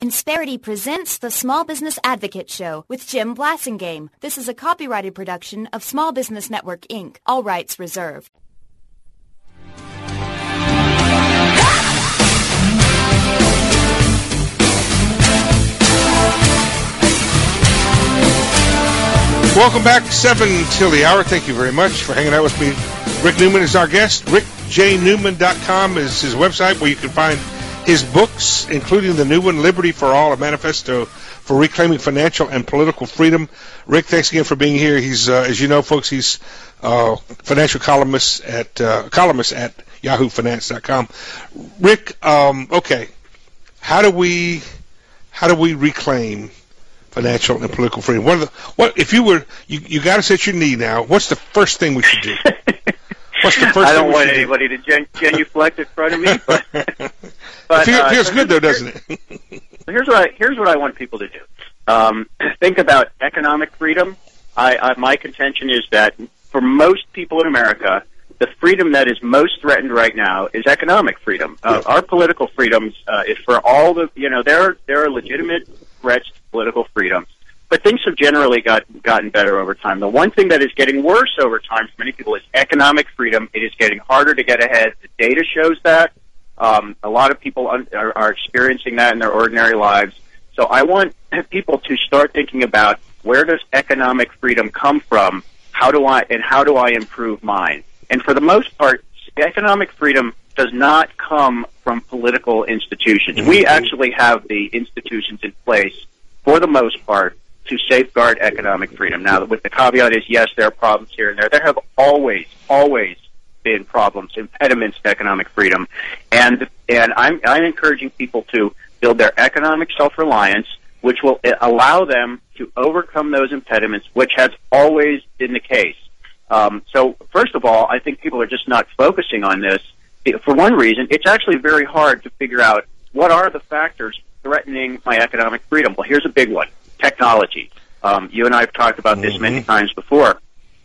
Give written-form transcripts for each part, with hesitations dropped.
Insperity presents the Small Business Advocate Show with Jim Blasingame. This is a copyrighted production of Small Business Network, Inc., all rights reserved. Welcome back, 7 till the hour. Thank you very much for hanging out with me. Rick Newman is our guest. RickJNewman.com is his website where you can find his books, including the new one, Liberty for All, a manifesto for reclaiming financial and political freedom. Rick, thanks again for being here. He's, as you know, folks, he's financial columnist at YahooFinance.com. Rick, okay, how do we reclaim financial and political freedom? What if you got us at your knee now? What's the first thing we should do? What's the first I don't want anybody to genuflect in front of me, but it feels good though, doesn't it? Here's what I want people to do. Think about economic freedom. My contention is that for most people in America, the freedom that is most threatened right now is economic freedom. Our political freedoms is for all the there are legitimate threats to political freedoms. But things have generally gotten better over time. The one thing that is getting worse over time for many people is economic freedom. It is getting harder to get ahead. The data shows that. A lot of people are experiencing that in their ordinary lives. So I want people to start thinking about, where does economic freedom come from? How do I improve mine? And for the most part, economic freedom does not come from political institutions. Mm-hmm. We actually have the institutions in place, for the most part, to safeguard economic freedom. Now, with the caveat is, yes, there are problems here and there. There have always been problems, impediments to economic freedom. And I'm encouraging people to build their economic self-reliance, which will allow them to overcome those impediments, which has always been the case. So, first of all, I think people are just not focusing on this. For one reason, it's actually very hard to figure out what are the factors threatening my economic freedom. Well, here's a big one. Technology. You and I have talked about this many times before.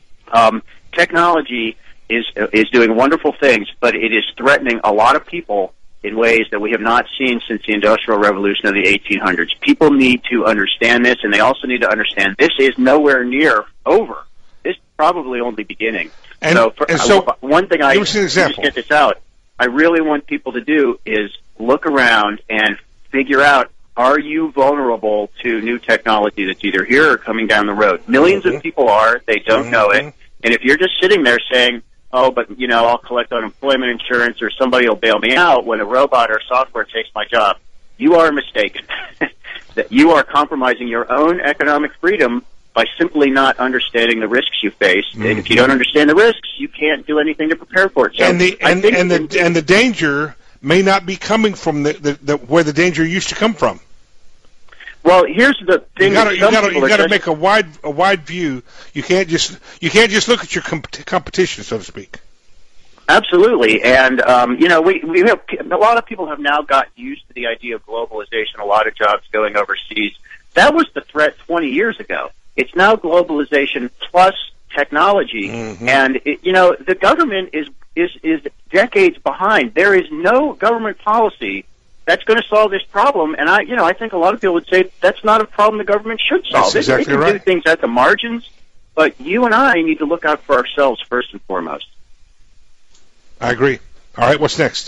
Technology is doing wonderful things, but it is threatening a lot of people in ways that we have not seen since the Industrial Revolution of the 1800s. People need to understand this, and they also need to understand this is nowhere near over. This is probably only beginning. So one thing I just get this out. I really want people to do is look around and figure out, are you vulnerable to new technology that's either here or coming down the road? Millions of people are. They don't know it. And if you're just sitting there saying, oh, but, I'll collect unemployment insurance or somebody will bail me out when a robot or software takes my job, you are mistaken. That you are compromising your own economic freedom by simply not understanding the risks you face. And if you don't understand the risks, you can't do anything to prepare for it. So and the danger may not be coming from where the danger used to come from. Well, here's the thing. You got to make a wide view. You can't just look at your competition, so to speak. Absolutely, and we have a lot of people have now got used to the idea of globalization. A lot of jobs going overseas. That was the threat 20 years ago. It's now globalization plus technology, and the government is decades behind. There is no government policy that's going to solve this problem, and I think a lot of people would say that's not a problem the government should solve. That's exactly right. They can do things at the margins, but you and I need to look out for ourselves first and foremost. I agree. All right, what's next?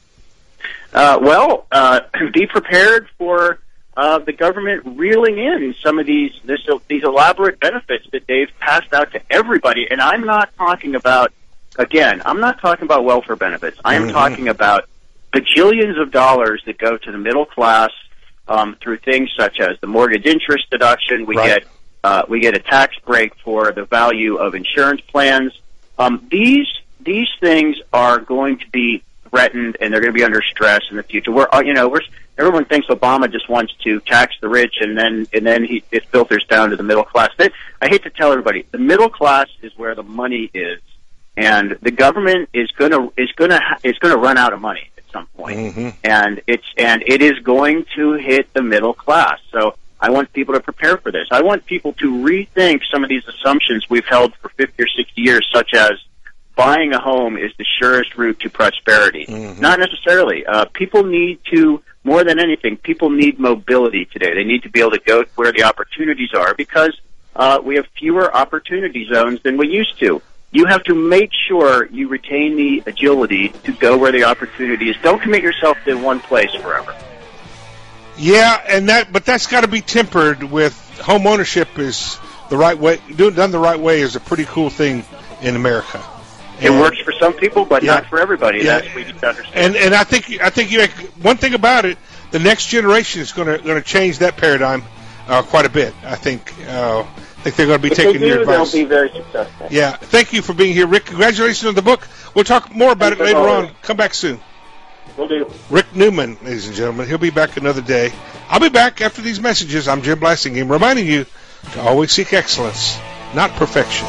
Be prepared for the government reeling in some of these elaborate benefits that they've passed out to everybody, and I'm not talking about welfare benefits. I am talking about bajillions of dollars that go to the middle class through things such as the mortgage interest deduction. We get a tax break for the value of insurance plans. These things are going to be threatened, and they're going to be under stress in the future. Everyone thinks Obama just wants to tax the rich, and then it filters down to the middle class. I hate to tell everybody, the middle class is where the money is, and the government is going to run out of money at some point, and it is going to hit the middle class. So I want people to prepare for this. I want people to rethink some of these assumptions we've held for 50 or 60 years, such as buying a home is the surest route to prosperity. Not necessarily. People need to more than anything, people need mobility today. They need to be able to go where the opportunities are because we have fewer opportunity zones than we used to. You have to make sure you retain the agility to go where the opportunity is. Don't commit yourself to one place forever. Yeah, but that's got to be tempered with home ownership is the right way. Done the right way is a pretty cool thing in America. It works for some people, but not for everybody. Yeah. That's what we need to understand. And I think you one thing about it, the next generation is going to change that paradigm quite a bit. I think they're going to be taking your advice. They'll be very successful. Yeah. Thank you for being here, Rick. Congratulations on the book. We'll talk more about it later on. Come back soon. Will do. Rick Newman, ladies and gentlemen. He'll be back another day. I'll be back after these messages. I'm Jim Blasingame, reminding you to always seek excellence, not perfection.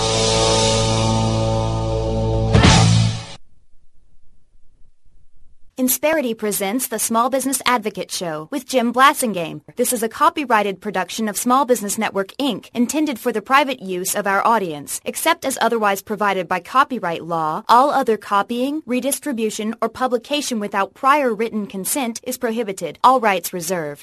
Insperity presents the Small Business Advocate Show with Jim Blasingame. This is a copyrighted production of Small Business Network, Inc., intended for the private use of our audience. Except as otherwise provided by copyright law, all other copying, redistribution, or publication without prior written consent is prohibited. All rights reserved.